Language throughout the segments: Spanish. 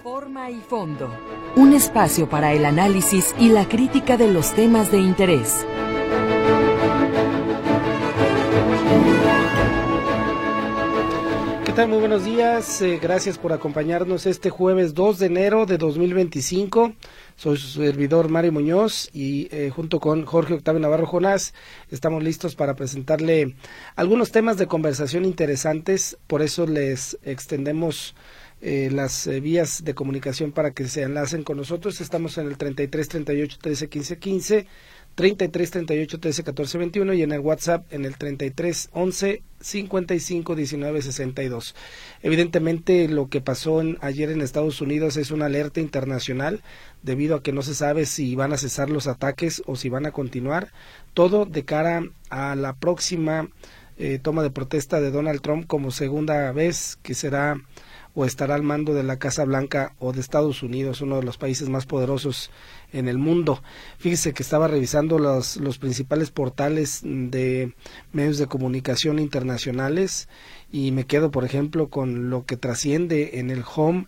Forma y fondo. Un espacio para el análisis y la crítica de los temas de interés. ¿Qué tal? Muy buenos días. Gracias por acompañarnos este jueves 2 de enero de 2025. Soy su servidor Mario Muñoz y junto con Jorge Octavio Navarro Jonás estamos listos para presentarle algunos temas de conversación interesantes. Por eso les extendemos las vías de comunicación para que se enlacen con nosotros. Estamos en el 33 38 13 15 15, 33 38 13 14 21 y en el WhatsApp en el 33 11 55 19 62. Evidentemente lo que pasó ayer en Estados Unidos es una alerta internacional debido a que no se sabe si van a cesar los ataques o si van a continuar, todo de cara a la próxima toma de protesta de Donald Trump como segunda vez que será o estará al mando de la Casa Blanca o de Estados Unidos, uno de los países más poderosos en el mundo. Fíjese que estaba revisando los principales portales de medios de comunicación internacionales y me quedo, por ejemplo, con lo que trasciende en el home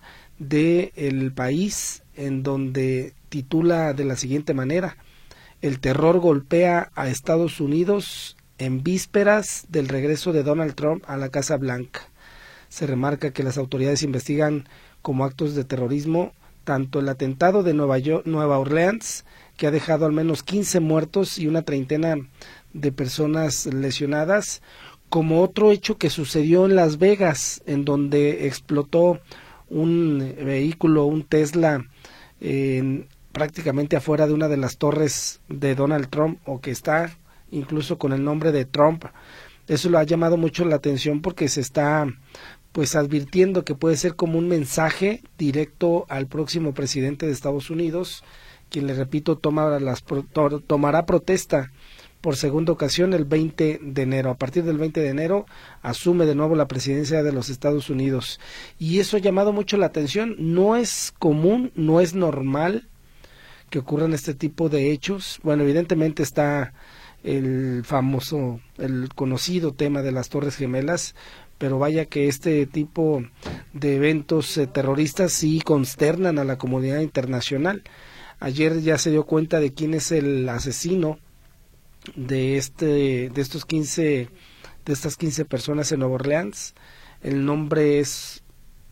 del país, en donde titula de la siguiente manera: el terror golpea a Estados Unidos en vísperas del regreso de Donald Trump a la Casa Blanca. Se remarca que las autoridades investigan como actos de terrorismo tanto el atentado de Nueva Orleans, que ha dejado al menos 15 muertos y una treintena de personas lesionadas, como otro hecho que sucedió en Las Vegas, en donde explotó un vehículo, un Tesla, prácticamente afuera de una de las torres de Donald Trump, o que está incluso con el nombre de Trump. Eso lo ha llamado mucho la atención porque se está advirtiendo que puede ser como un mensaje directo al próximo presidente de Estados Unidos, quien, le repito, tomará protesta por segunda ocasión el 20 de enero. A partir del 20 de enero asume de nuevo la presidencia de los Estados Unidos. Y eso ha llamado mucho la atención. No es común, no es normal que ocurran este tipo de hechos. Bueno, evidentemente está el conocido tema de las Torres Gemelas, pero vaya que este tipo de eventos terroristas sí consternan a la comunidad internacional. Ayer ya se dio cuenta de quién es el asesino de estas 15 personas en Nueva Orleans. El nombre es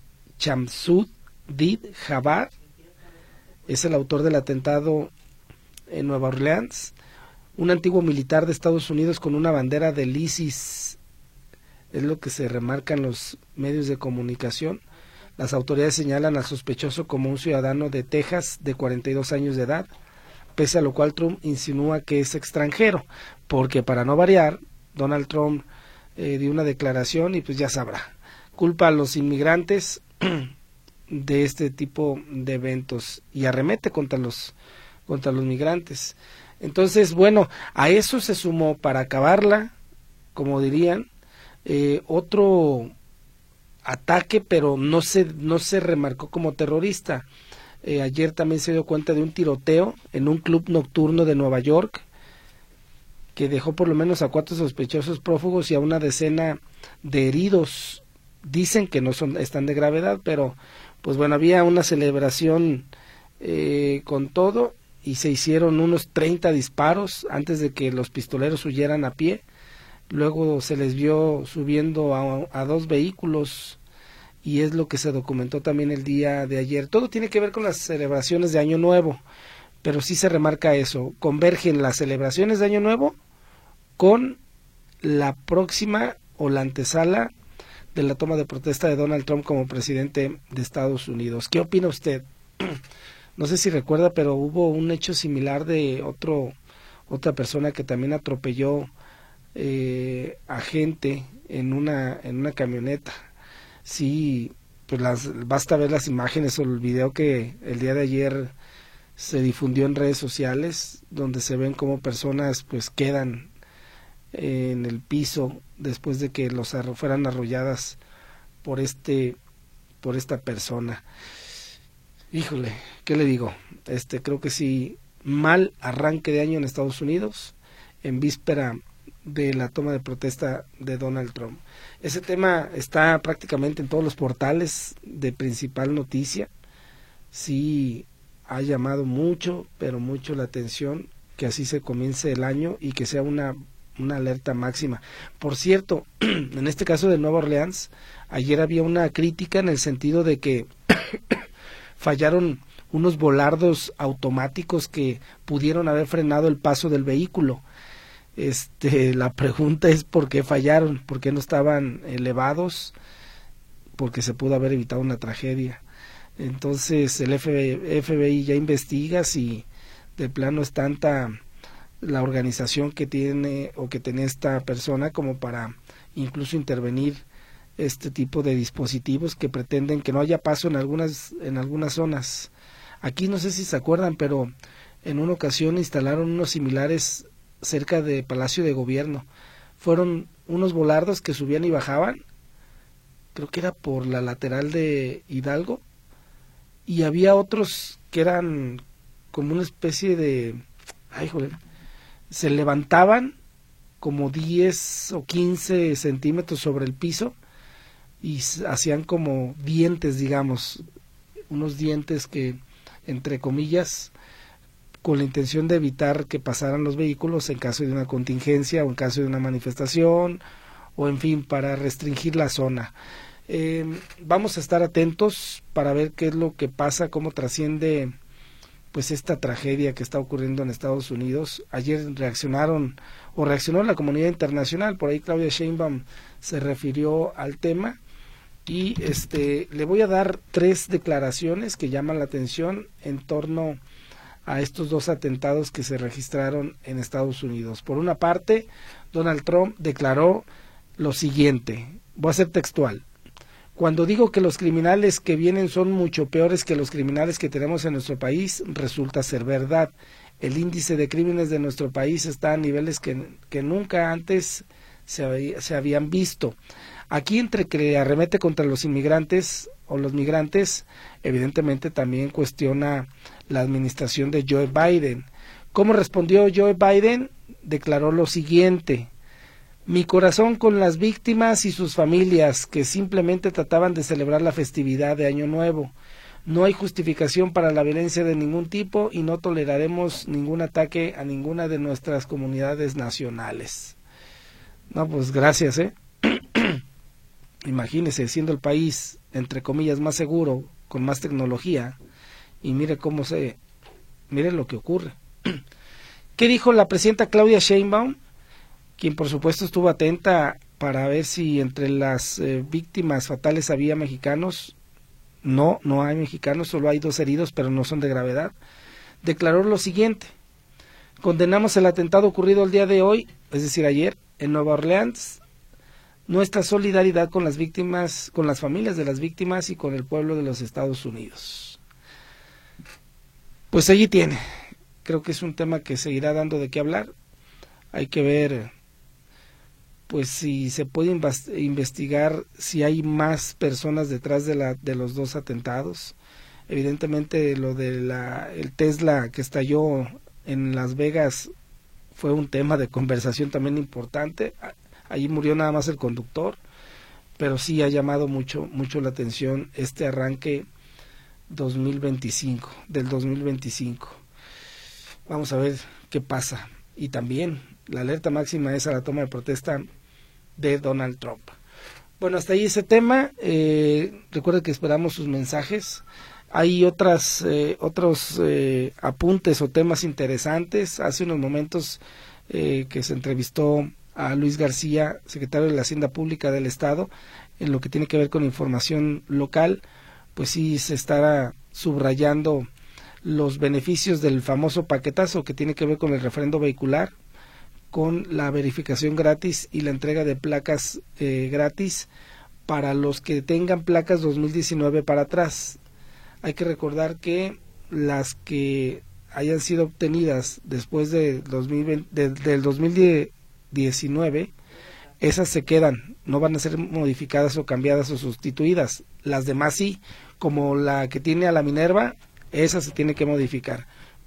Shamsud-Did Jabbar, es el autor del atentado en Nueva Orleans, un antiguo militar de Estados Unidos con una bandera del ISIS. Es lo que se remarca en los medios de comunicación. Las autoridades señalan al sospechoso como un ciudadano de Texas de 42 años de edad, pese a lo cual Trump insinúa que es extranjero, porque para no variar, Donald Trump dio una declaración y pues ya sabrá, culpa a los inmigrantes de este tipo de eventos y arremete contra los migrantes. Entonces, bueno, a eso se sumó, para acabarla, como dirían, otro ataque, pero no se remarcó como terrorista. Ayer también se dio cuenta de un tiroteo en un club nocturno de Nueva York que dejó por lo menos a 4 sospechosos prófugos y a una decena de heridos. Dicen que no están de gravedad, pero pues bueno, había una celebración con todo y se hicieron unos 30 disparos antes de que los pistoleros huyeran a pie. Luego se les vio subiendo a 2 vehículos y es lo que se documentó también el día de ayer. Todo tiene que ver con las celebraciones de Año Nuevo, pero sí se remarca eso. Convergen las celebraciones de Año Nuevo con la próxima o la antesala de la toma de protesta de Donald Trump como presidente de Estados Unidos. ¿Qué opina usted? No sé si recuerda, pero hubo un hecho similar de otra persona que también atropelló a gente en una camioneta. Sí, pues basta ver las imágenes o el video que el día de ayer se difundió en redes sociales, donde se ven cómo personas pues quedan en el piso después de que fueran arrolladas por esta persona. Híjole, ¿qué le digo? Creo que sí, mal arranque de año en Estados Unidos, en víspera de la toma de protesta de Donald Trump. Ese tema está prácticamente en todos los portales de principal noticia. sí ha llamado mucho, pero mucho la atención que así se comience el año y que sea una alerta máxima. Por cierto, en este caso de Nueva Orleans, ayer había una crítica en el sentido de que fallaron unos volardos automáticos que pudieron haber frenado el paso del vehículo. La pregunta es ¿por qué fallaron? ¿Por qué no estaban elevados? Porque se pudo haber evitado una tragedia. Entonces el FBI ya investiga si de plano es tanta la organización que tiene o que tiene esta persona como para incluso intervenir este tipo de dispositivos que pretenden que no haya paso en algunas zonas. Aquí no sé si se acuerdan, pero en una ocasión instalaron unos similares cerca de Palacio de Gobierno. Fueron unos volardos que subían y bajaban, creo que era por la lateral de Hidalgo, y había otros que eran como una especie de, se levantaban como 10 o 15 centímetros sobre el piso y hacían como dientes, digamos, unos dientes que, entre comillas, con la intención de evitar que pasaran los vehículos en caso de una contingencia o en caso de una manifestación o en fin, para restringir la zona. Vamos a estar atentos para ver qué es lo que pasa, cómo trasciende pues esta tragedia que está ocurriendo en Estados Unidos. Ayer reaccionó la comunidad internacional, por ahí Claudia Sheinbaum se refirió al tema y le voy a dar 3 declaraciones que llaman la atención en torno a estos 2 atentados que se registraron en Estados Unidos. Por una parte, Donald Trump declaró lo siguiente, voy a ser textual: cuando digo que los criminales que vienen son mucho peores que los criminales que tenemos en nuestro país, resulta ser verdad. El índice de crímenes de nuestro país está a niveles que nunca antes se habían visto. Aquí, entre que arremete contra los inmigrantes o los migrantes, evidentemente también cuestiona la administración de Joe Biden. ¿Cómo respondió Joe Biden? Declaró lo siguiente: mi corazón con las víctimas y sus familias que simplemente trataban de celebrar la festividad de Año Nuevo. No hay justificación para la violencia de ningún tipo y no toleraremos ningún ataque a ninguna de nuestras comunidades nacionales. No, pues gracias, Imagínese, siendo el país, entre comillas, más seguro, con más tecnología, y mire lo que ocurre. ¿Qué dijo la presidenta Claudia Sheinbaum? Quien por supuesto estuvo atenta para ver si entre las víctimas fatales había mexicanos. No hay mexicanos, solo hay 2 heridos, pero no son de gravedad. Declaró lo siguiente: condenamos el atentado ocurrido el día de hoy, es decir, ayer, en Nueva Orleans. Nuestra solidaridad con las víctimas, con las familias de las víctimas y con el pueblo de los Estados Unidos. Pues allí tiene. Creo que es un tema que seguirá dando de qué hablar. Hay que ver pues si se puede investigar si hay más personas detrás de los 2 atentados. Evidentemente lo de el Tesla que estalló en Las Vegas fue un tema de conversación también importante. Allí murió nada más el conductor, pero sí ha llamado mucho la atención este arranque del 2025. Vamos a ver qué pasa. Y también la alerta máxima es a la toma de protesta de Donald Trump. Bueno, hasta ahí ese tema. Recuerden que esperamos sus mensajes. Hay otros apuntes o temas interesantes. Hace unos momentos que se entrevistó a Luis García, secretario de la Hacienda Pública del Estado, en lo que tiene que ver con información local, pues sí se estará subrayando los beneficios del famoso paquetazo que tiene que ver con el refrendo vehicular, con la verificación gratis y la entrega de placas gratis para los que tengan placas 2019 para atrás. Hay que recordar que las que hayan sido obtenidas después del 2019, esas se quedan, no van a ser modificadas o cambiadas o sustituidas. Las demás sí, como la que tiene a la Minerva, esa se tiene que modificar.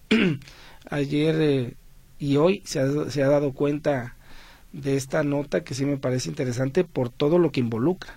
Ayer y hoy se ha dado cuenta de esta nota que sí me parece interesante por todo lo que involucra.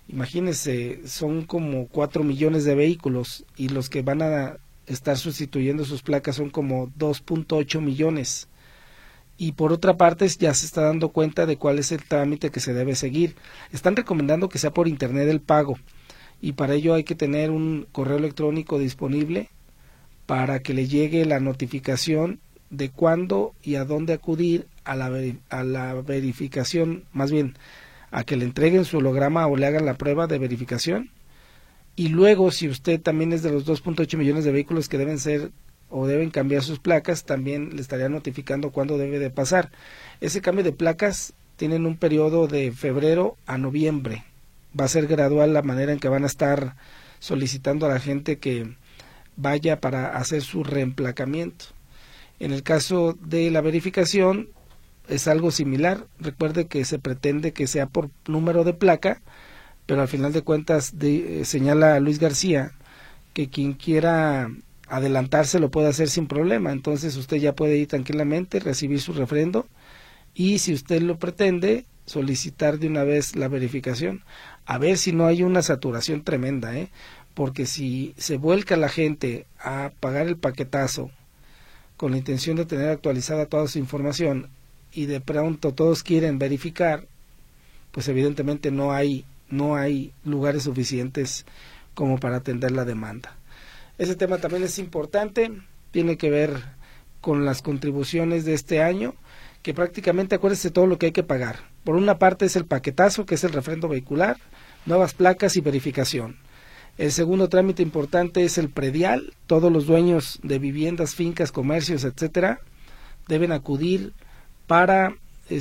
Imagínense, son como 4 millones de vehículos y los que van a estar sustituyendo sus placas son como 2.8 millones. Y por otra parte ya se está dando cuenta de cuál es el trámite que se debe seguir. Están recomendando que sea por internet el pago, y para ello hay que tener un correo electrónico disponible para que le llegue la notificación de cuándo y a dónde acudir a la verificación, más bien a que le entreguen su holograma o le hagan la prueba de verificación. Y luego, si usted también es de los 2.8 millones de vehículos que deben ser o deben cambiar sus placas, también le estaría notificando cuándo debe de pasar. Ese cambio de placas tienen un periodo de febrero a noviembre. Va a ser gradual la manera en que van a estar solicitando a la gente que vaya para hacer su reemplacamiento. En el caso de la verificación es algo similar. Recuerde que se pretende que sea por número de placa, pero al final de cuentas señala Luis García que quien quiera adelantarse lo puede hacer sin problema. Entonces usted ya puede ir tranquilamente, recibir su refrendo, y si usted lo pretende, solicitar de una vez la verificación, a ver si no hay una saturación tremenda, porque si se vuelca la gente a pagar el paquetazo con la intención de tener actualizada toda su información y de pronto todos quieren verificar, pues evidentemente no hay lugares suficientes como para atender la demanda. Ese tema también es importante, tiene que ver con las contribuciones de este año, que prácticamente acuérdese todo lo que hay que pagar. Por una parte es el paquetazo, que es el refrendo vehicular, nuevas placas y verificación. El segundo trámite importante es el predial. Todos los dueños de viviendas, fincas, comercios, etcétera, deben acudir para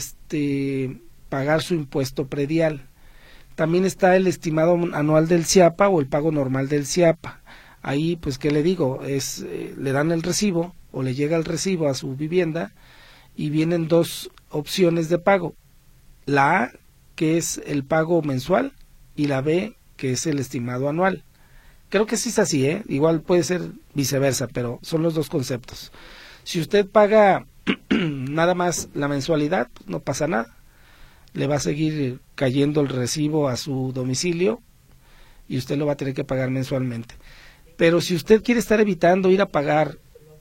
pagar su impuesto predial. También está el estimado anual del CIAPA o el pago normal del CIAPA. Ahí, pues, ¿qué le digo? Le dan el recibo o le llega el recibo a su vivienda y vienen dos opciones de pago. La A, que es el pago mensual, y la B, que es el estimado anual. Creo que sí es así, igual puede ser viceversa, pero son los dos conceptos. Si usted paga nada más la mensualidad, no pasa nada. Le va a seguir cayendo el recibo a su domicilio y usted lo va a tener que pagar mensualmente. Pero si usted quiere estar evitando ir a pagar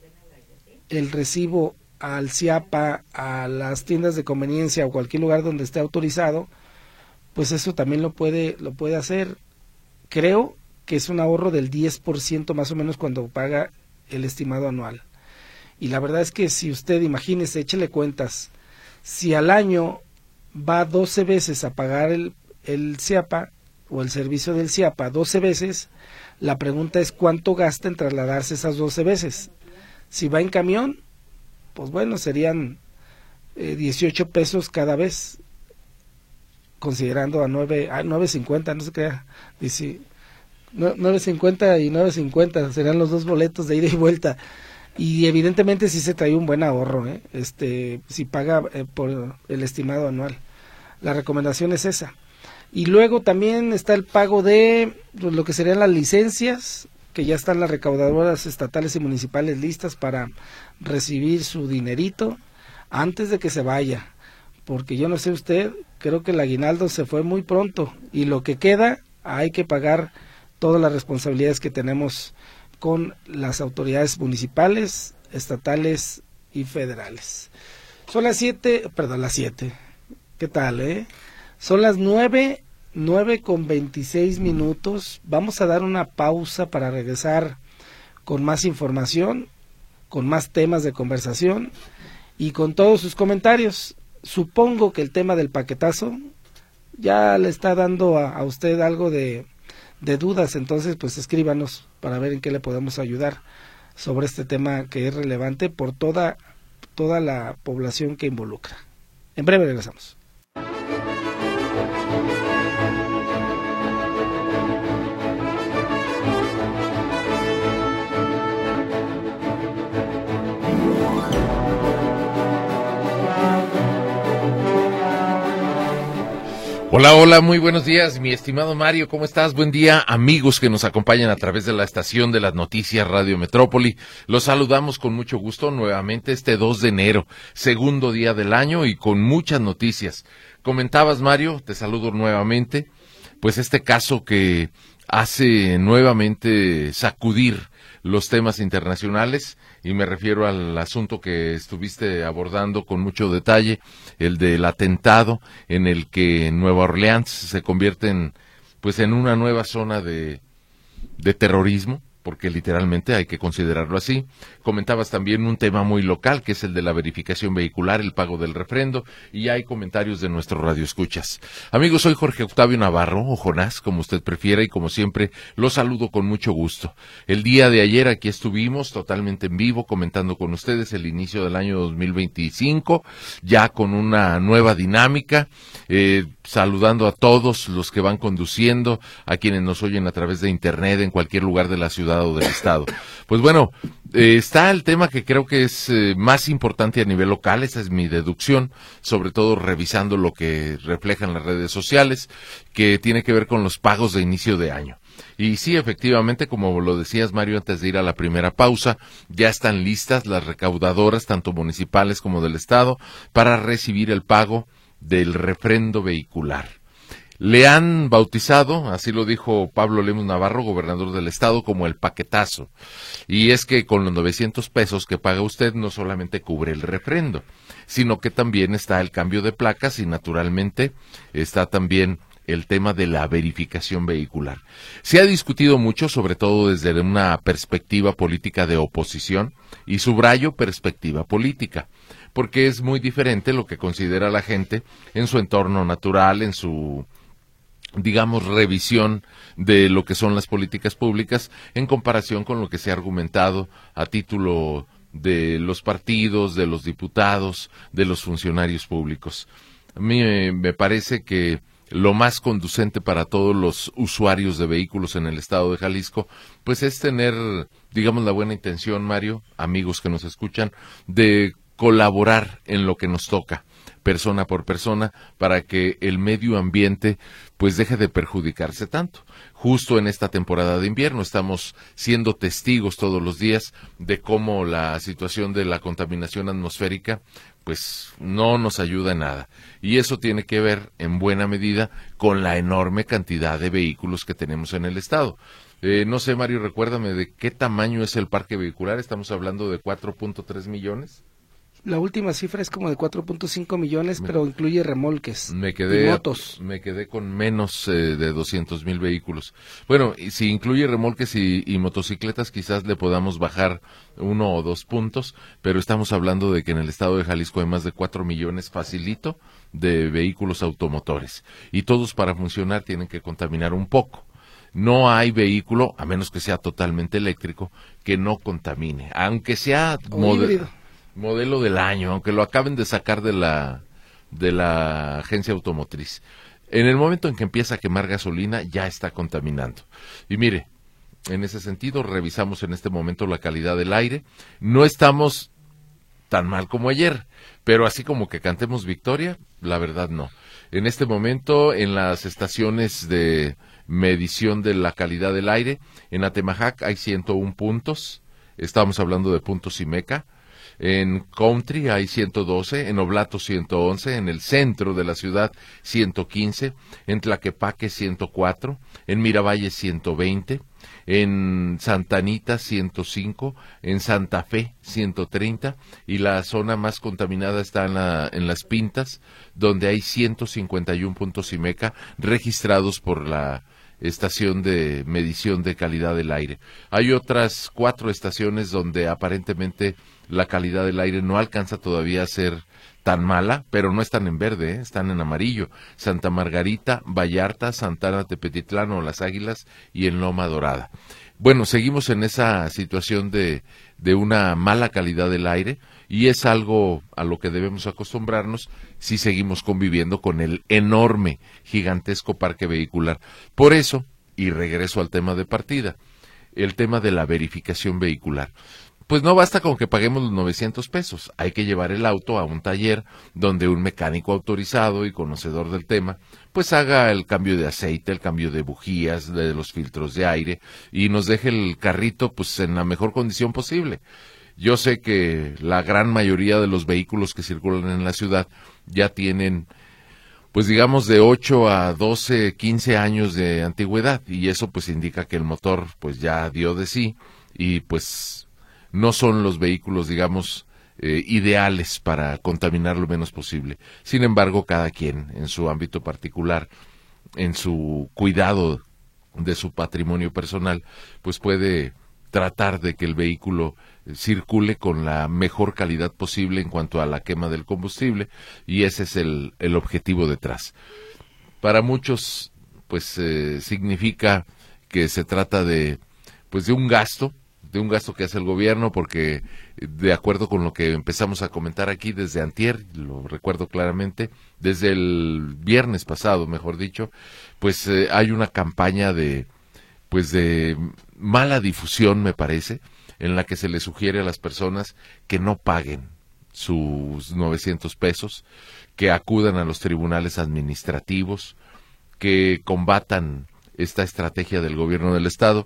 el recibo al CIAPA, a las tiendas de conveniencia o cualquier lugar donde esté autorizado, pues eso también lo puede hacer. Creo que es un ahorro del 10% más o menos cuando paga el estimado anual. Y la verdad es que si usted, imagínese, échele cuentas, si al año va 12 veces a pagar el CIAPA o el servicio del CIAPA 12 veces, la pregunta es cuánto gasta en trasladarse esas 12 veces. Si va en camión, pues bueno, serían 18 pesos cada vez, considerando a 9.50, no se crea, 9.50 y 9.50 serán los dos boletos de ida y vuelta. Y evidentemente sí se trae un buen ahorro, si paga por el estimado anual. La recomendación es esa. Y luego también está el pago de lo que serían las licencias, que ya están las recaudadoras estatales y municipales listas para recibir su dinerito antes de que se vaya. Porque yo no sé usted, creo que el aguinaldo se fue muy pronto y lo que queda hay que pagar todas las responsabilidades que tenemos con las autoridades municipales, estatales y federales. Son las 7, ¿qué tal, Son las 9:26. Vamos a dar una pausa para regresar con más información, con más temas de conversación y con todos sus comentarios. Supongo que el tema del paquetazo ya le está dando a usted algo de dudas, entonces pues escríbanos para ver en qué le podemos ayudar sobre este tema que es relevante por toda la población que involucra. En breve regresamos. Hola, muy buenos días, mi estimado Mario, ¿cómo estás? Buen día, amigos que nos acompañan a través de la estación de las noticias Radio Metrópoli. Los saludamos con mucho gusto nuevamente este 2 de enero, segundo día del año y con muchas noticias. Comentabas, Mario, te saludo nuevamente, pues este caso que hace nuevamente sacudir los temas internacionales, y me refiero al asunto que estuviste abordando con mucho detalle, el del atentado en el que Nueva Orleans se convierte en una nueva zona de terrorismo, porque literalmente hay que considerarlo así. Comentabas también un tema muy local, que es el de la verificación vehicular, el pago del refrendo, y hay comentarios de nuestro radioescuchas. Amigos, soy Jorge Octavio Navarro, o Jonás, como usted prefiera, y como siempre, los saludo con mucho gusto. El día de ayer aquí estuvimos totalmente en vivo, comentando con ustedes el inicio del año 2025, ya con una nueva dinámica, saludando a todos los que van conduciendo, a quienes nos oyen a través de internet en cualquier lugar de la ciudad o del estado. Pues bueno, está el tema que creo que es más importante a nivel local, esa es mi deducción, sobre todo revisando lo que reflejan las redes sociales, que tiene que ver con los pagos de inicio de año. Y sí, efectivamente, como lo decías, Mario, antes de ir a la primera pausa, ya están listas las recaudadoras, tanto municipales como del estado, para recibir el pago del refrendo vehicular. Le han bautizado, así lo dijo Pablo Lemus Navarro, gobernador del estado, como el paquetazo. Y es que con los 900 pesos que paga usted no solamente cubre el refrendo, sino que también está el cambio de placas y naturalmente está también el tema de la verificación vehicular. Se ha discutido mucho, sobre todo desde una perspectiva política de oposición, y subrayo perspectiva política, porque es muy diferente lo que considera la gente en su entorno natural, en su, digamos, revisión de lo que son las políticas públicas en comparación con lo que se ha argumentado a título de los partidos, de los diputados, de los funcionarios públicos. A mí me parece que lo más conducente para todos los usuarios de vehículos en el estado de Jalisco, pues es tener, digamos, la buena intención, Mario, amigos que nos escuchan, de colaborar en lo que nos toca, persona por persona, para que el medio ambiente pues deje de perjudicarse tanto. Justo en esta temporada de invierno estamos siendo testigos todos los días de cómo la situación de la contaminación atmosférica pues no nos ayuda en nada. Y eso tiene que ver en buena medida con la enorme cantidad de vehículos que tenemos en el estado. No sé, Mario, recuérdame de qué tamaño es el parque vehicular. ¿Estamos hablando de 4.3 millones? La última cifra es como de 4.5 millones, pero incluye remolques y motos. Me quedé con menos de 200,000 vehículos. Bueno, y si incluye remolques y motocicletas, quizás le podamos bajar 1 o 2 puntos, pero estamos hablando de que en el estado de Jalisco hay más de 4 millones facilito de vehículos automotores. Y todos para funcionar tienen que contaminar un poco. No hay vehículo, a menos que sea totalmente eléctrico, que no contamine, aunque sea modelo del año, aunque lo acaben de sacar de la agencia automotriz. En el momento en que empieza a quemar gasolina, ya está contaminando. Y mire, en ese sentido, revisamos en este momento la calidad del aire. No estamos tan mal como ayer, pero así como que cantemos victoria, la verdad no. En este momento, en las estaciones de medición de la calidad del aire, en Atemajac hay 101 puntos, estamos hablando de puntos IMECA. En Country hay 112, en Oblato 111, en el centro de la ciudad 115, en Tlaquepaque 104, en Miravalle 120, en Santa Anita 105, en Santa Fe 130 y la zona más contaminada está en Las Pintas, donde hay 151 puntos IMECA registrados por la estación de medición de calidad del aire. Hay otras 4 estaciones donde aparentemente la calidad del aire no alcanza todavía a ser tan mala, pero no están en verde, están en amarillo. Santa Margarita, Vallarta, Santana Tepetitlán o Las Águilas y en Loma Dorada. Bueno, seguimos en esa situación de una mala calidad del aire y es algo a lo que debemos acostumbrarnos si seguimos conviviendo con el enorme, gigantesco parque vehicular. Por eso, y regreso al tema de partida, el tema de la verificación vehicular. Pues no basta con que paguemos los 900 pesos, hay que llevar el auto a un taller donde un mecánico autorizado y conocedor del tema, pues haga el cambio de aceite, el cambio de bujías, de los filtros de aire y nos deje el carrito pues en la mejor condición posible. Yo sé que la gran mayoría de los vehículos que circulan en la ciudad ya tienen pues digamos de 8 a 12, 15 años de antigüedad, y eso pues indica que el motor pues ya dio de sí, y pues no son los vehículos, digamos, ideales para contaminar lo menos posible. Sin embargo, cada quien en su ámbito particular, en su cuidado de su patrimonio personal, pues puede tratar de que el vehículo circule con la mejor calidad posible en cuanto a la quema del combustible, y ese es el objetivo detrás. Para muchos, pues significa que se trata de un gasto que hace el gobierno, porque de acuerdo con lo que empezamos a comentar aquí desde antier, lo recuerdo claramente, desde el viernes pasado, mejor dicho, pues hay una campaña de mala difusión, me parece, en la que se le sugiere a las personas que no paguen sus 900 pesos, que acudan a los tribunales administrativos, que combatan esta estrategia del gobierno del Estado.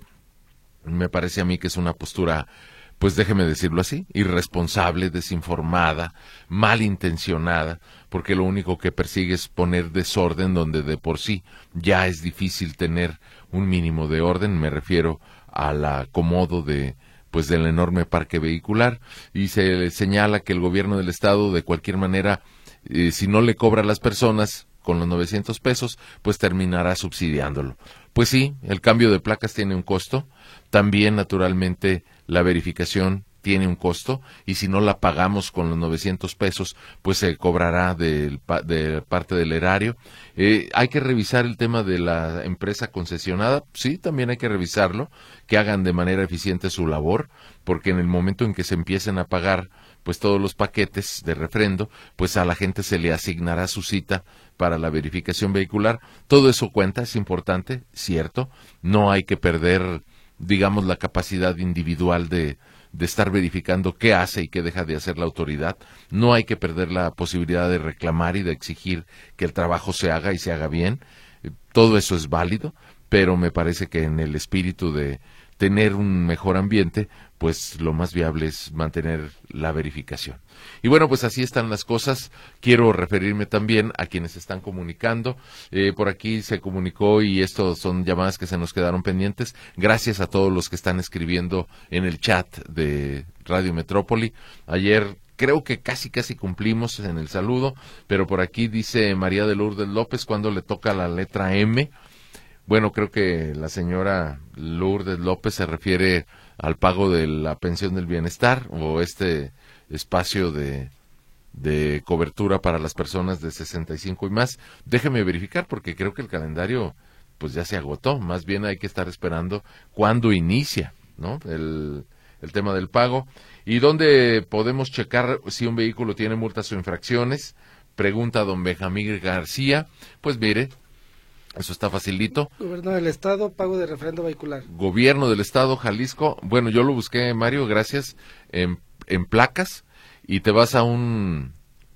Me parece a mí que es una postura, pues déjeme decirlo así, irresponsable, desinformada, malintencionada, porque lo único que persigue es poner desorden donde de por sí ya es difícil tener un mínimo de orden. Me refiero al acomodo del enorme parque vehicular, y se señala que el gobierno del Estado, de cualquier manera, si no le cobra a las personas con los 900 pesos, pues terminará subsidiándolo. Pues sí, el cambio de placas tiene un costo, también naturalmente la verificación tiene un costo, y si no la pagamos con los 900 pesos, pues se cobrará de parte del erario. Hay que revisar el tema de la empresa concesionada, sí, también hay que revisarlo, que hagan de manera eficiente su labor, porque en el momento en que se empiecen a pagar pues todos los paquetes de refrendo, pues a la gente se le asignará su cita para la verificación vehicular. Todo eso cuenta, es importante, cierto, no hay que perder, digamos, la capacidad individual de estar verificando qué hace y qué deja de hacer la autoridad. No hay que perder la posibilidad de reclamar y de exigir que el trabajo se haga y se haga bien. Todo eso es válido, pero me parece que en el espíritu de tener un mejor ambiente, pues lo más viable es mantener la verificación. Y bueno, pues así están las cosas. Quiero referirme también a quienes están comunicando. Por aquí se comunicó, y estos son llamadas que se nos quedaron pendientes. Gracias a todos los que están escribiendo en el chat de Radio Metrópoli. Ayer creo que casi cumplimos en el saludo, pero por aquí dice María de Lourdes López, ¿cuándo le toca la letra M? Bueno, creo que la señora Lourdes López se refiere al pago de la pensión del bienestar, o este espacio de cobertura para las personas de 65 y más. Déjeme verificar, porque creo que el calendario pues ya se agotó. Más bien hay que estar esperando cuándo inicia, ¿no?, el tema del pago. ¿Y dónde podemos checar si un vehículo tiene multas o infracciones? Pregunta don Benjamín García. Pues mire, eso está facilito. Gobierno del Estado, pago de refrendo vehicular. Gobierno del Estado, Jalisco. Bueno, yo lo busqué, Mario, gracias, en placas, y te vas a un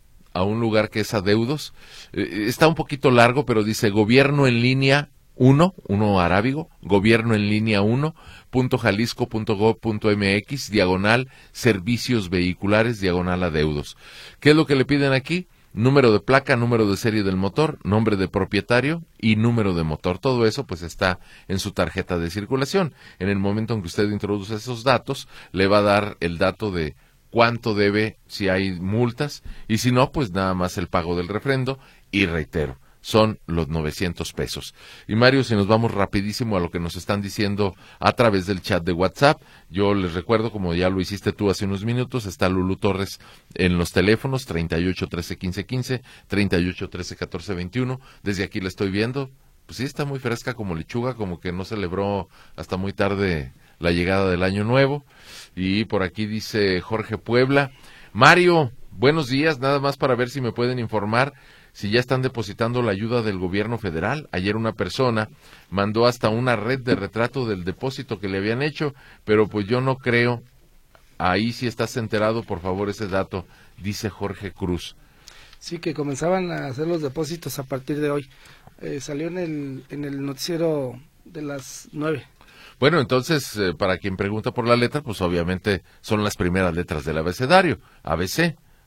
lugar que es Adeudos. Está un poquito largo, pero dice Gobierno en línea 1 arábigo, Gobierno en línea 1.jalisco.gov.mx, diagonal servicios vehiculares, diagonal Adeudos. ¿Qué es lo que le piden aquí? Número de placa, número de serie del motor, nombre de propietario y número de motor. Todo eso pues está en su tarjeta de circulación. En el momento en que usted introduce esos datos, le va a dar el dato de cuánto debe si hay multas, y si no, pues nada más el pago del refrendo, y reitero, son los 900 pesos. Y Mario, si nos vamos rapidísimo a lo que nos están diciendo a través del chat de WhatsApp, yo les recuerdo, como ya lo hiciste tú hace unos minutos, está Lulú Torres en los teléfonos 38 13 15 15, 38 13 14 21. Desde aquí la estoy viendo, pues sí, está muy fresca como lechuga, como que no celebró hasta muy tarde la llegada del año nuevo. Y por aquí dice Jorge Puebla: Mario, buenos días, nada más para ver si me pueden informar si ya están depositando la ayuda del gobierno federal. Ayer una persona mandó hasta una red de retrato del depósito que le habían hecho, pero pues yo no creo. Ahí si estás enterado, por favor, ese dato, dice Jorge Cruz. Sí, que comenzaban a hacer los depósitos a partir de hoy. Salió en el noticiero de las 9. Bueno, entonces, para quien pregunta por la letra, pues obviamente son las primeras letras del abecedario, ABC,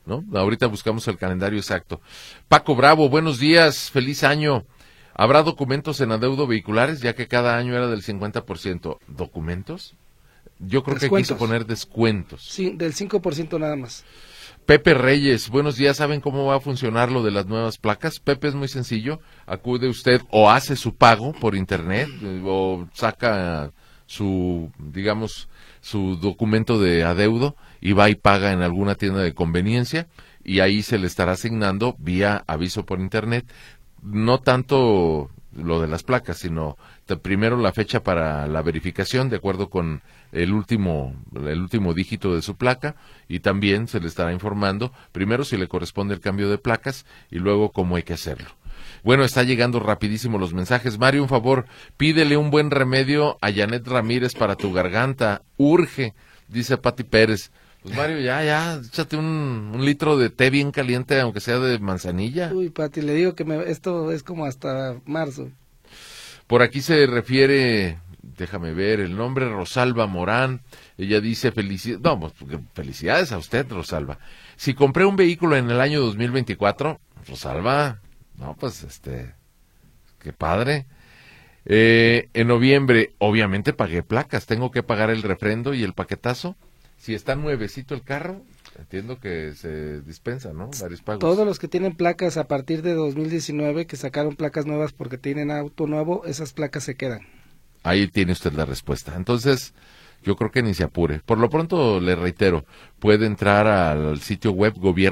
¿no? Ahorita buscamos el calendario exacto. Paco Bravo, buenos días, feliz año. ¿Habrá documentos en adeudo vehiculares, ya que cada año era del 50%? ¿Documentos? Yo creo que quiso poner descuentos. Sí, del 5% nada más. Pepe Reyes, buenos días, ¿saben cómo va a funcionar lo de las nuevas placas? Pepe, es muy sencillo, acude usted o hace su pago por internet o saca su, digamos, su documento de adeudo y va y paga en alguna tienda de conveniencia y ahí se le estará asignando vía aviso por internet, no tanto lo de las placas, sino primero la fecha para la verificación de acuerdo con el último dígito de su placa y también se le estará informando primero si le corresponde el cambio de placas y luego cómo hay que hacerlo. Bueno, está llegando rapidísimo los mensajes. Mario, un favor, pídele un buen remedio a Janet Ramírez para tu garganta. Urge, dice Pati Pérez. Pues Mario, ya, échate un litro de té bien caliente, aunque sea de manzanilla. Uy, Pati, le digo que esto es como hasta marzo. Por aquí se refiere, déjame ver el nombre, Rosalba Morán. Ella dice, felicidades a usted, Rosalba. Si compré un vehículo en el año 2024, Rosalba, qué padre. En noviembre, obviamente pagué placas, tengo que pagar el refrendo y el paquetazo. Si está nuevecito el carro, entiendo que se dispensa, ¿no? Varios pagos. Todos los que tienen placas a partir de 2019, que sacaron placas nuevas porque tienen auto nuevo, esas placas se quedan. Ahí tiene usted la respuesta. Entonces, yo creo que ni se apure. Por lo pronto, le reitero, puede entrar al sitio web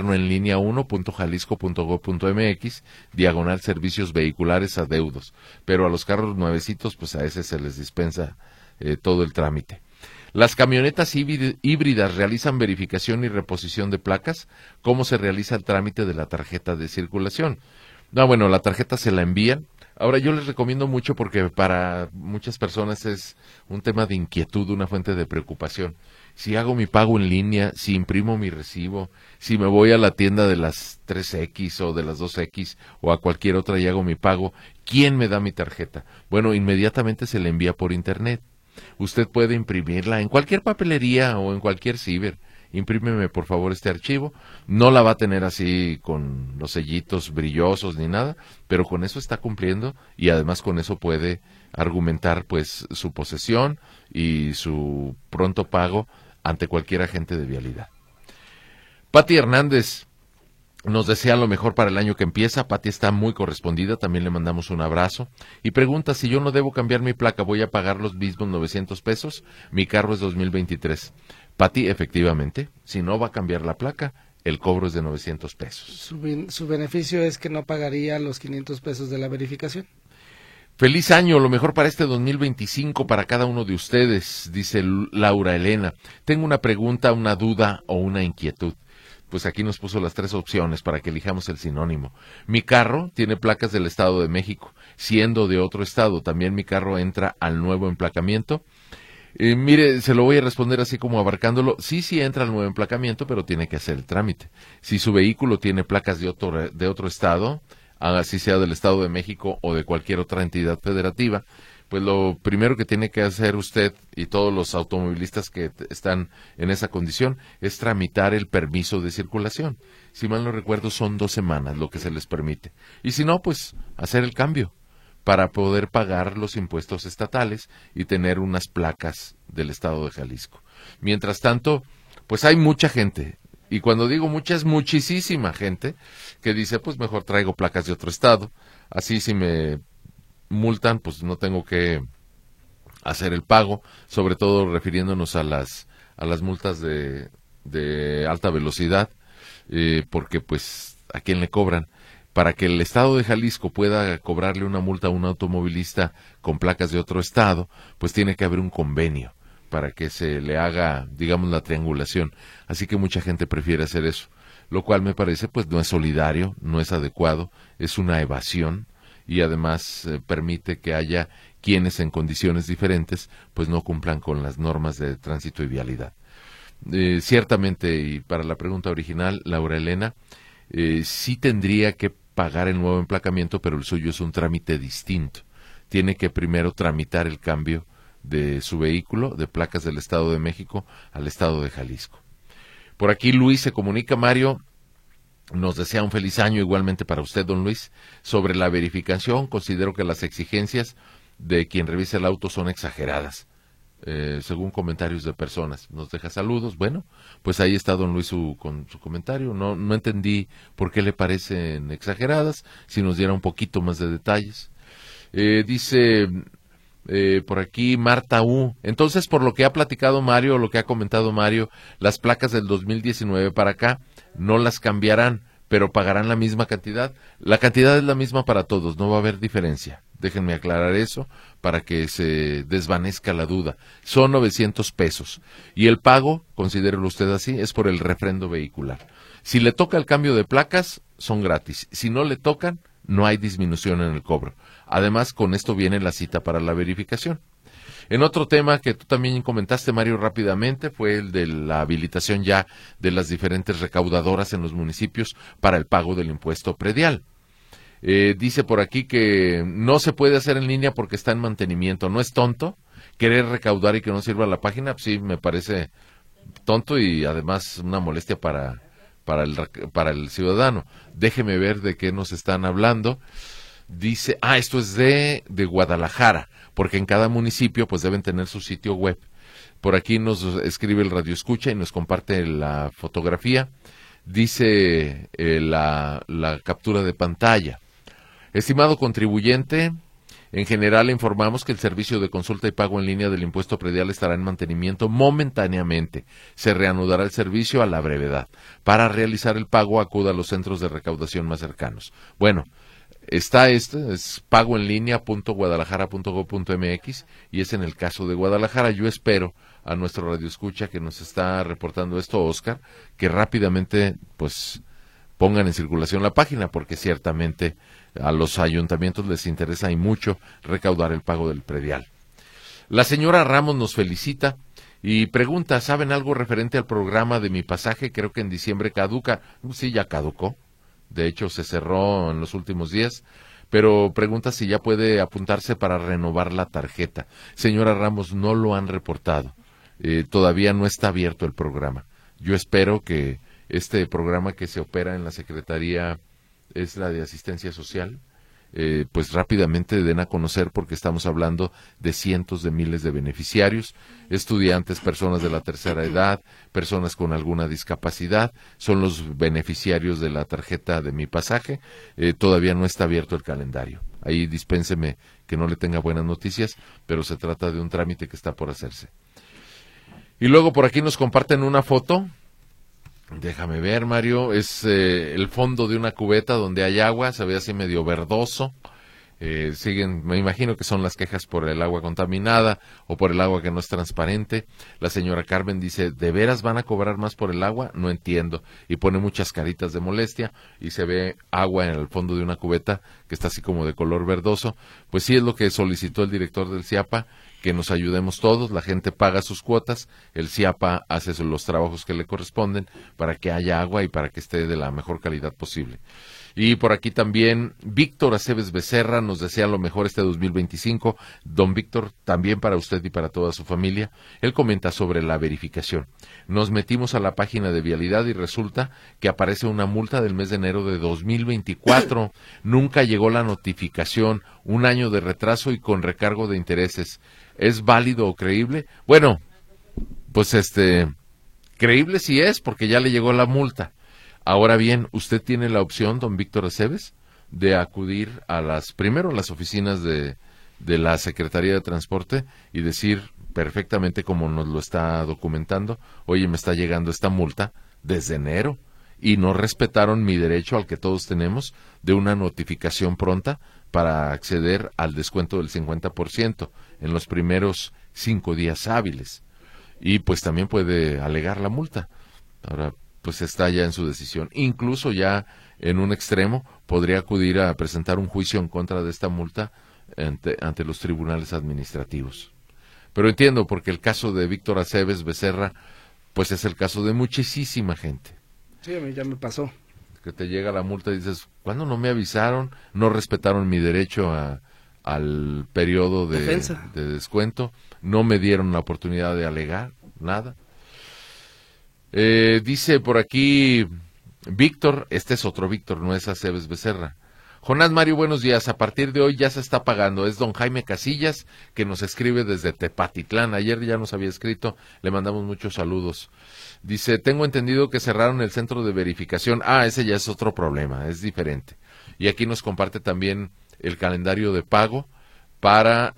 gobiernoenlinea1.jalisco.gov.mx, /servicios vehiculares adeudos. Pero a los carros nuevecitos, pues a ese se les dispensa todo el trámite. ¿Las camionetas híbridas realizan verificación y reposición de placas? ¿Cómo se realiza el trámite de la tarjeta de circulación? Bueno, la tarjeta se la envían. Ahora, yo les recomiendo mucho porque para muchas personas es un tema de inquietud, una fuente de preocupación. Si hago mi pago en línea, si imprimo mi recibo, si me voy a la tienda de las 3X o de las 2X o a cualquier otra y hago mi pago, ¿quién me da mi tarjeta? Bueno, inmediatamente se le envía por internet. Usted puede imprimirla en cualquier papelería o en cualquier ciber. Imprímeme por favor este archivo. No la va a tener así con los sellitos brillosos ni nada, pero con eso está cumpliendo y además con eso puede argumentar pues su posesión y su pronto pago ante cualquier agente de vialidad. Pati Hernández nos desea lo mejor para el año que empieza. Pati está muy correspondida, también le mandamos un abrazo. Y pregunta, si yo no debo cambiar mi placa, ¿voy a pagar los mismos 900 pesos? Mi carro es 2023. Pati, efectivamente, si no va a cambiar la placa, el cobro es de 900 pesos. Su beneficio es que no pagaría los 500 pesos de la verificación. Feliz año, lo mejor para este 2025 para cada uno de ustedes, dice Laura Elena. Tengo una pregunta, una duda o una inquietud. Pues aquí nos puso las 3 opciones para que elijamos el sinónimo. Mi carro tiene placas del Estado de México. Siendo de otro estado, ¿también mi carro entra al nuevo emplacamiento? Mire, se lo voy a responder así como abarcándolo. Sí entra al nuevo emplacamiento, pero tiene que hacer el trámite. Si su vehículo tiene placas de otro estado, así sea del Estado de México o de cualquier otra entidad federativa, pues lo primero que tiene que hacer usted y todos los automovilistas que están en esa condición es tramitar el permiso de circulación. Si mal no recuerdo, son 2 semanas lo que se les permite. Y si no, pues hacer el cambio para poder pagar los impuestos estatales y tener unas placas del Estado de Jalisco. Mientras tanto, pues hay mucha gente, y cuando digo mucha es muchísima gente, que dice, pues mejor traigo placas de otro estado, así si me multan, pues no tengo que hacer el pago, sobre todo refiriéndonos a las multas de alta velocidad, porque pues a quién le cobran. Para que el Estado de Jalisco pueda cobrarle una multa a un automovilista con placas de otro estado, pues tiene que haber un convenio para que se le haga, digamos, la triangulación. Así que mucha gente prefiere hacer eso, lo cual me parece pues no es solidario, no es adecuado, es una evasión y además permite que haya quienes en condiciones diferentes pues no cumplan con las normas de tránsito y vialidad. Ciertamente, y para la pregunta original, Laura Elena, sí tendría que pagar el nuevo emplacamiento, pero el suyo es un trámite distinto. Tiene que primero tramitar el cambio de su vehículo, de placas del Estado de México al Estado de Jalisco. Por aquí Luis se comunica, Mario, Nos desea un feliz año igualmente para usted, don Luis. Sobre la verificación, considero que las exigencias de quien revise el auto son exageradas, según comentarios de personas. Nos deja saludos. Bueno, pues ahí está don Luis con su comentario. No entendí por qué le parecen exageradas, si nos diera un poquito más de detalles. Dice por aquí Marta U. Entonces, por lo que ha platicado Mario, lo que ha comentado Mario, las placas del 2019 para acá no las cambiarán, pero pagarán la misma cantidad. La cantidad es la misma para todos, no va a haber diferencia. Déjenme aclarar eso para que se desvanezca la duda. Son 900 pesos. Y el pago, considérelo usted así, es por el refrendo vehicular. Si le toca el cambio de placas, son gratis. Si no le tocan, no hay disminución en el cobro. Además, con esto viene la cita para la verificación. En otro tema que tú también comentaste, Mario, rápidamente, fue el de la habilitación ya de las diferentes recaudadoras en los municipios para el pago del impuesto predial. Dice por aquí que no se puede hacer en línea porque está en mantenimiento. ¿No es tonto querer recaudar y que no sirva la página? Pues sí, me parece tonto y además una molestia para el ciudadano. Déjeme ver de qué nos están hablando. Dice, esto es de Guadalajara, porque en cada municipio pues deben tener su sitio web. Por aquí nos escribe el Radio Escucha y nos comparte la fotografía. Dice la captura de pantalla. Estimado contribuyente, en general le informamos que el servicio de consulta y pago en línea del impuesto predial estará en mantenimiento momentáneamente. Se reanudará el servicio a la brevedad. Para realizar el pago, acuda a los centros de recaudación más cercanos. Bueno, está es pagoenlinea.guadalajara.gov.mx y es en el caso de Guadalajara. Yo espero a nuestro radioescucha que nos está reportando esto, Oscar, que rápidamente pues pongan en circulación la página, porque ciertamente a los ayuntamientos les interesa y mucho recaudar el pago del predial. La señora Ramos nos felicita y pregunta, ¿saben algo referente al programa de Mi Pasaje? Creo que en diciembre caduca. Sí, ya caducó. De hecho, se cerró en los últimos días, pero pregunta si ya puede apuntarse para renovar la tarjeta. Señora Ramos, no lo han reportado. Todavía no está abierto el programa. Yo espero que este programa que se opera en la Secretaría, es la de Asistencia Social, pues rápidamente den a conocer, porque estamos hablando de cientos de miles de beneficiarios, estudiantes, personas de la tercera edad, personas con alguna discapacidad, son los beneficiarios de la tarjeta de Mi Pasaje. Todavía no está abierto el calendario. Ahí dispénseme que no le tenga buenas noticias, pero se trata de un trámite que está por hacerse. Y luego por aquí nos comparten una foto. Déjame ver, Mario, es el fondo de una cubeta donde hay agua, se ve así medio verdoso. Siguen, me imagino que son las quejas por el agua contaminada o por el agua que no es transparente. La señora Carmen dice, ¿de veras van a cobrar más por el agua? No entiendo. Y pone muchas caritas de molestia y se ve agua en el fondo de una cubeta que está así como de color verdoso. Pues sí, es lo que solicitó el director del CIAPA, que nos ayudemos todos. La gente paga sus cuotas, el CIAPA hace los trabajos que le corresponden para que haya agua y para que esté de la mejor calidad posible. Y por aquí también Víctor Aceves Becerra nos desea lo mejor este 2025. Don Víctor, también para usted y para toda su familia. Él comenta sobre la verificación. Nos metimos a la página de Vialidad y resulta que aparece una multa del mes de enero de 2024. Nunca llegó la notificación, un año de retraso y con recargo de intereses. ¿Es válido o creíble? Bueno, pues creíble sí es, porque ya le llegó la multa. Ahora bien, usted tiene la opción, don Víctor Aceves, de acudir primero a las oficinas de la Secretaría de Transporte y decir perfectamente, como nos lo está documentando, oye, me está llegando esta multa desde enero y no respetaron mi derecho al que todos tenemos de una notificación pronta para acceder al descuento del 50% en los primeros 5 días hábiles. Y pues también puede alegar la multa. Ahora, pues está ya en su decisión. Incluso ya en un extremo podría acudir a presentar un juicio en contra de esta multa ante los tribunales administrativos. Pero entiendo, porque el caso de Víctor Aceves Becerra, pues es el caso de muchísima gente. Sí, a mí ya me pasó. Que te llega la multa y dices, ¿cuándo no me avisaron? No respetaron mi derecho al periodo de descuento, no me dieron la oportunidad de alegar, nada. Dice por aquí Víctor, este es otro Víctor, no es Aceves Becerra. Jonás Mario, buenos días. A partir de hoy ya se está pagando. Es don Jaime Casillas, que nos escribe desde Tepatitlán. Ayer ya nos había escrito, le mandamos muchos saludos. Dice, tengo entendido que cerraron el centro de verificación. Ese ya es otro problema, es diferente. Y aquí nos comparte también el calendario de pago para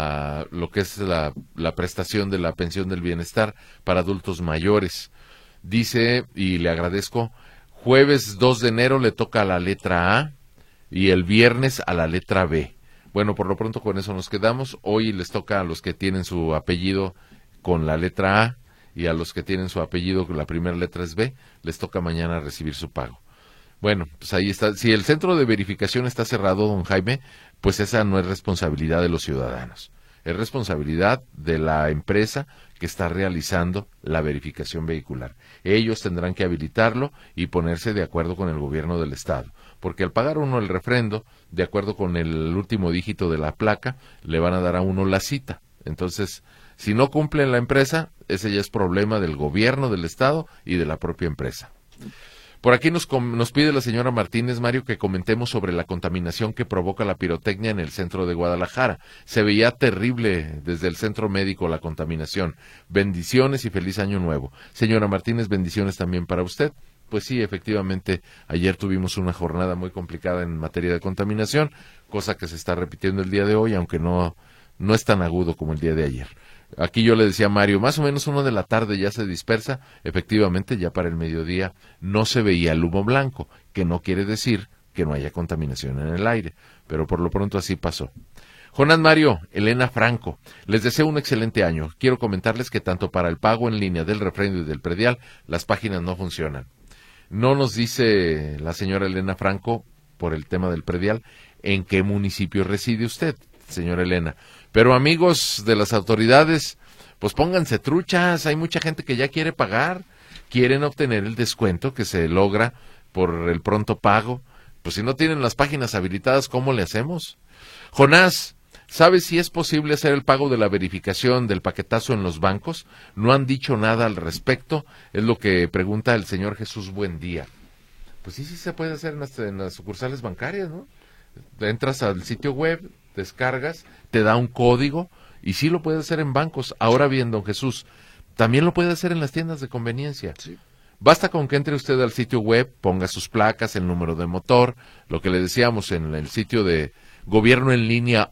lo que es la prestación de la pensión del bienestar para adultos mayores. Dice, y le agradezco, jueves 2 de enero le toca a la letra A, y el viernes a la letra B. Bueno, por lo pronto con eso nos quedamos. Hoy les toca a los que tienen su apellido con la letra A y a los que tienen su apellido con la primera letra es B, les toca mañana recibir su pago. Bueno, pues ahí está. Si el centro de verificación está cerrado, don Jaime, pues esa no es responsabilidad de los ciudadanos. Es responsabilidad de la empresa que está realizando la verificación vehicular. Ellos tendrán que habilitarlo y ponerse de acuerdo con el gobierno del estado, porque al pagar uno el refrendo, de acuerdo con el último dígito de la placa, le van a dar a uno la cita. Entonces, si no cumple la empresa, ese ya es problema del gobierno del estado y de la propia empresa. Por aquí nos pide la señora Martínez, Mario, que comentemos sobre la contaminación que provoca la pirotecnia en el centro de Guadalajara. Se veía terrible desde el centro médico la contaminación. Bendiciones y feliz año nuevo. Señora Martínez, bendiciones también para usted. Pues sí, efectivamente, ayer tuvimos una jornada muy complicada en materia de contaminación, cosa que se está repitiendo el día de hoy, aunque no es tan agudo como el día de ayer. Aquí yo le decía a Mario, más o menos 1 de la tarde ya se dispersa, efectivamente ya para el mediodía no se veía el humo blanco, que no quiere decir que no haya contaminación en el aire, pero por lo pronto así pasó. Jonás Mario, Elena Franco, les deseo un excelente año. Quiero comentarles que tanto para el pago en línea del refrendo y del predial, las páginas no funcionan. No nos dice la señora Elena Franco, por el tema del predial, en qué municipio reside usted, señora Elena. Pero amigos de las autoridades, pues pónganse truchas, hay mucha gente que ya quiere pagar, quieren obtener el descuento que se logra por el pronto pago. Pues si no tienen las páginas habilitadas, ¿cómo le hacemos? Jonás, ¿sabes si es posible hacer el pago de la verificación del paquetazo en los bancos? No han dicho nada al respecto, es lo que pregunta el señor Jesús Buendía. Pues sí se puede hacer en las sucursales bancarias, ¿no? Entras al sitio web, descargas, te da un código y sí lo puede hacer en bancos. Ahora bien, don Jesús, también lo puede hacer en las tiendas de conveniencia. Sí. Basta con que entre usted al sitio web, ponga sus placas, el número de motor, lo que le decíamos en el sitio de Gobierno en línea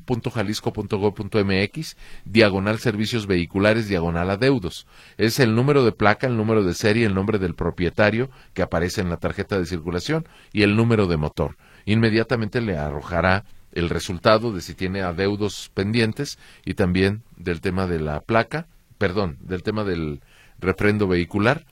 1.jalisco.gov.mx, diagonal servicios vehiculares, diagonal adeudos. Es el número de placa, el número de serie, el nombre del propietario que aparece en la tarjeta de circulación y el número de motor. Inmediatamente le arrojará el resultado de si tiene adeudos pendientes y también del tema de la placa, del tema del refrendo vehicular.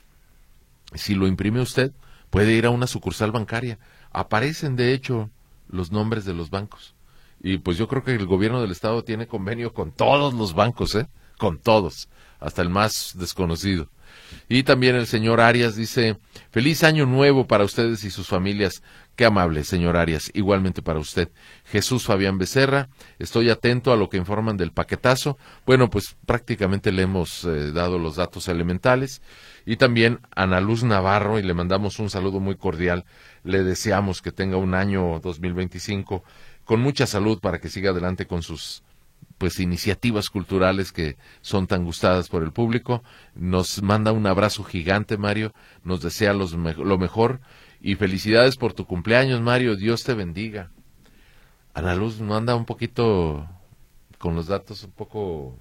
Si lo imprime usted, puede ir a una sucursal bancaria. Aparecen, de hecho, los nombres de los bancos. Y pues yo creo que el gobierno del estado tiene convenio con todos los bancos, con todos, hasta el más desconocido. Y también el señor Arias dice, feliz año nuevo para ustedes y sus familias. Qué amable, señor Arias, igualmente para usted. Jesús Fabián Becerra, estoy atento a lo que informan del paquetazo. Bueno, pues prácticamente le hemos dado los datos elementales. Y también Ana Luz Navarro, y le mandamos un saludo muy cordial. Le deseamos que tenga un año 2025 con mucha salud para que siga adelante con sus iniciativas culturales que son tan gustadas por el público. Nos manda un abrazo gigante, Mario, nos desea lo mejor y felicidades por tu cumpleaños, Mario, Dios te bendiga. Ana Luz no anda un poquito con los datos un poco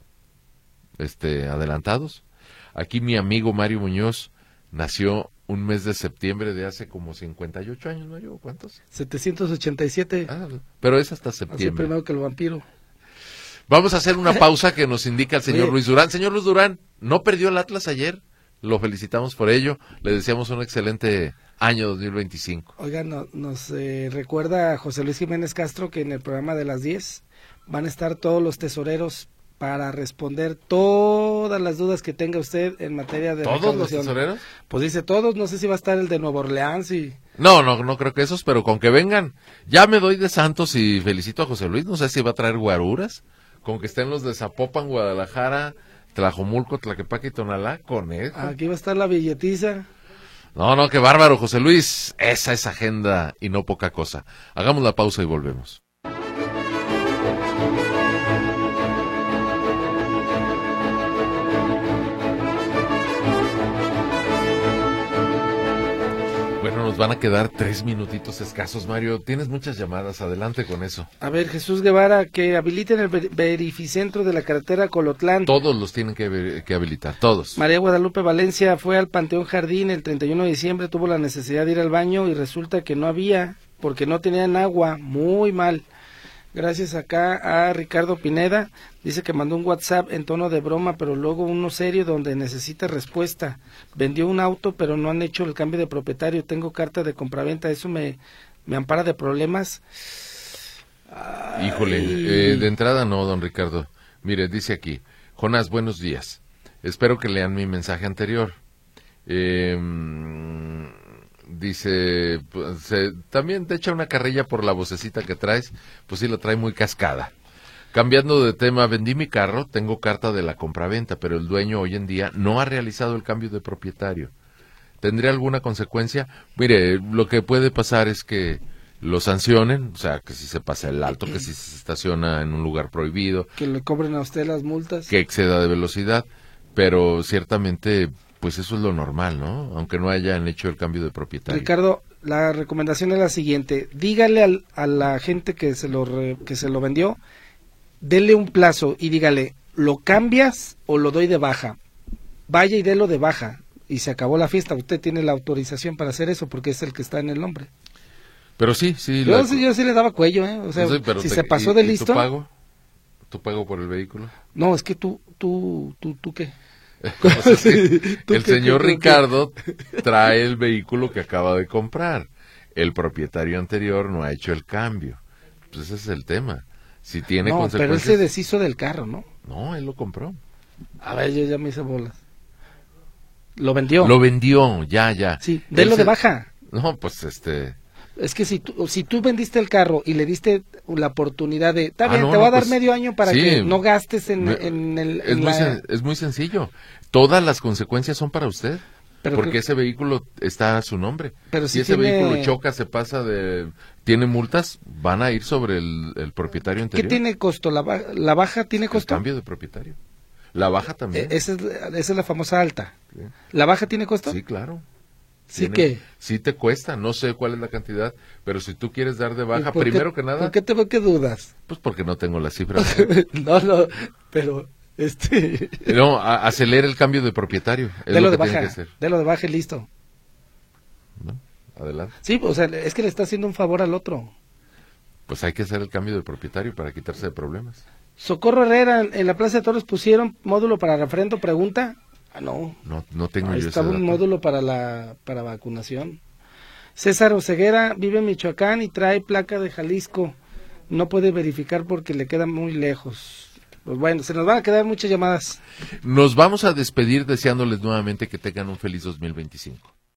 adelantados. Aquí mi amigo Mario Muñoz nació un mes de septiembre de hace como 58 años, Mario, ¿cuántos? 787. Pero es hasta septiembre. Así primero que el vampiro. Vamos a hacer una pausa que nos indica el señor Luis Durán. Señor Luis Durán, ¿no perdió el Atlas ayer? Lo felicitamos por ello. Le deseamos un excelente año 2025. Oigan, nos recuerda José Luis Jiménez Castro que en el programa de las 10 van a estar todos los tesoreros para responder todas las dudas que tenga usted en materia de ¿Todos los tesoreros? Pues dice todos, no sé si va a estar el de Nueva Orleans y... No creo que esos, pero con que vengan. Ya me doy de santos y felicito a José Luis, no sé si va a traer guaruras. Con que estén los de Zapopan, Guadalajara, Tlajomulco, Tlaquepaque y Tonalá, con eso. Aquí va a estar la billetiza. No, qué bárbaro, José Luis. Esa es agenda y no poca cosa. Hagamos la pausa y volvemos. Bueno, nos van a quedar 3 minutitos escasos, Mario. Tienes muchas llamadas, adelante con eso. A ver, Jesús Guevara, que habiliten el verificentro de la carretera Colotlán. Todos los tienen que habilitar, todos. María Guadalupe Valencia fue al Panteón Jardín el 31 de diciembre, tuvo la necesidad de ir al baño y resulta que no había, porque no tenían agua, muy mal. Gracias acá a Ricardo Pineda, dice que mandó un WhatsApp en tono de broma, pero luego uno serio donde necesita respuesta. Vendió un auto, pero no han hecho el cambio de propietario. Tengo carta de compraventa, eso me ampara de problemas. Híjole, de entrada no, don Ricardo. Mire, dice aquí, Jonás, buenos días. Espero que lean mi mensaje anterior. Dice, pues, también te echa una carrilla por la vocecita que traes, pues sí la trae muy cascada. Cambiando de tema, vendí mi carro, tengo carta de la compraventa, pero el dueño hoy en día no ha realizado el cambio de propietario. ¿Tendría alguna consecuencia? Mire, lo que puede pasar es que lo sancionen, o sea, que si se pasa el alto, que si se estaciona en un lugar prohibido. Que le cobren a usted las multas. Que exceda de velocidad, pero ciertamente, pues eso es lo normal, ¿no? Aunque no hayan hecho el cambio de propietario. Ricardo, la recomendación es la siguiente, dígale a la gente que se lo vendió, dele un plazo y dígale, ¿lo cambias o lo doy de baja? Vaya y délo de baja, y se acabó la fiesta. Usted tiene la autorización para hacer eso, porque es el que está en el nombre. Pero sí. Yo sí le daba cuello, o sea, sí, si se pasó de listo. ¿Tu pago por el vehículo? No, es que tú ¿qué? El señor Ricardo trae el vehículo que acaba de comprar. El propietario anterior no ha hecho el cambio. Pues ese es el tema. Si tiene consecuencias. Pero él se deshizo del carro, ¿no? No, él lo compró. A ver, yo ya me hice bolas. Lo vendió. Lo vendió, ya. Sí, délo de baja. No, pues Es que si tú vendiste el carro y le diste la oportunidad de, está bien, te voy a dar medio año para que no gastes es muy sencillo. Todas las consecuencias son para usted, porque ese vehículo está a su nombre. Pero si ese vehículo choca, se pasa tiene multas, van a ir sobre el propietario anterior. ¿Qué tiene costo? ¿La baja tiene costo? El cambio de propietario. La baja también. Esa es la famosa alta. Sí. ¿La baja tiene costo? Sí, claro. ¿Sí qué? Sí te cuesta, no sé cuál es la cantidad, pero si tú quieres dar de baja, primero que nada... ¿Por qué ¿Qué dudas? Pues porque no tengo las cifras. No, pero... No, acelera el cambio de propietario. Delo de baja y listo. ¿No? Adelante. Sí, o sea, es que le está haciendo un favor al otro. Pues hay que hacer el cambio de propietario para quitarse de problemas. Socorro Herrera, en la Plaza de Toros pusieron módulo para referendo, pregunta... No tengo yo ese dato. Estaba un módulo para vacunación. César Oseguera vive en Michoacán y trae placa de Jalisco. No puede verificar porque le queda muy lejos. Pues bueno, se nos van a quedar muchas llamadas. Nos vamos a despedir deseándoles nuevamente que tengan un feliz 2025.